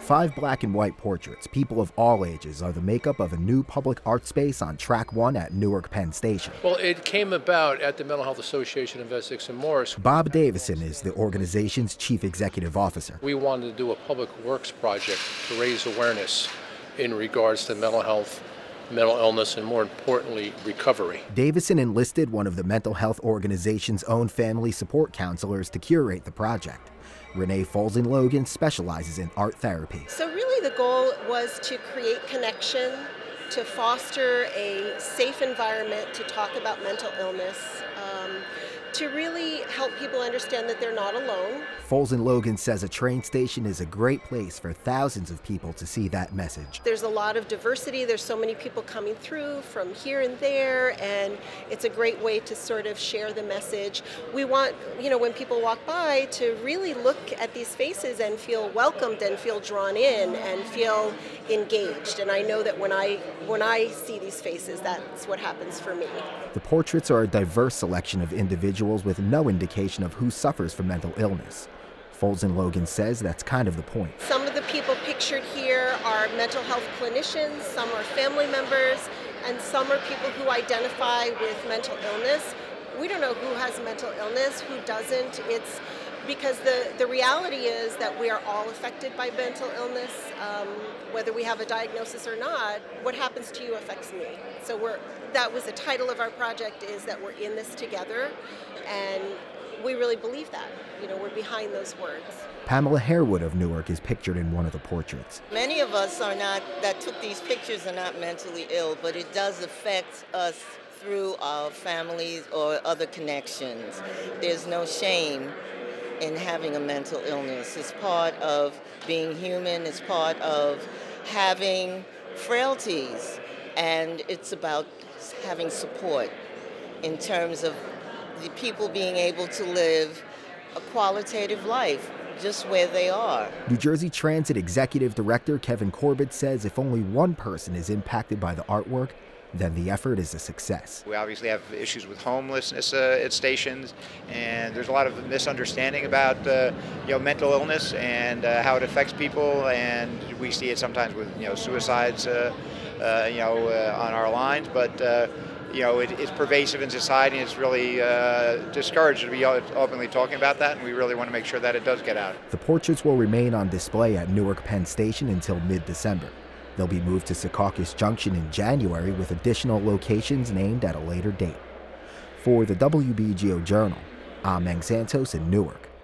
5 black and white portraits, people of all ages, are the makeup of a new public art space on Track 1 at Newark Penn Station. Well, it came about at the Mental Health Association of Essex and Morris. Bob Davison is the organization's chief executive officer. We wanted to do a public works project to raise awareness in regards to mental health, mental illness, and more importantly, recovery. Davison enlisted one of the mental health organization's own family support counselors to curate the project. Renee Folzen-Logan specializes in art therapy. So really the goal was to create connection, to foster a safe environment to talk about mental illness, to really help people understand that they're not alone. Folzen-Logan says a train station is a great place for thousands of people to see that message. There's a lot of diversity. There's so many people coming through from here and there, and it's a great way to sort of share the message. We want, when people walk by to really look at these faces and feel welcomed and feel drawn in and feel engaged. And I know that when I see these faces, that's what happens for me. The portraits are a diverse selection of individuals with no indication of who suffers from mental illness. Folzen-Logan says that's kind of the point. Some of the people pictured here are mental health clinicians, some are family members, and some are people who identify with mental illness. We don't know who has mental illness, who doesn't. It's because the reality is that we are all affected by mental illness. Whether we have a diagnosis or not, what happens to you affects me. So that was the title of our project, is that we're in this together, and we really believe that. We're behind those words. Pamela Harewood of Newark is pictured in one of the portraits. Many of us that took these pictures are not mentally ill, but it does affect us through our families or other connections. There's no shame in having a mental illness. It's part of being human. It's part of having frailties. And it's about having support in terms of the people being able to live a qualitative life just where they are. New Jersey Transit Executive Director Kevin Corbett says if only one person is impacted by the artwork, then the effort is a success. We obviously have issues with homelessness at stations, and there's a lot of misunderstanding about mental illness and how it affects people, and we see it sometimes with suicides on our lines, but it's pervasive in society, and it's really discouraged to be openly talking about that, and we really want to make sure that it does get out. The portraits will remain on display at Newark Penn Station until mid-December. They'll be moved to Secaucus Junction in January with additional locations named at a later date. For the WBGO Journal, I'm Meng Santos in Newark.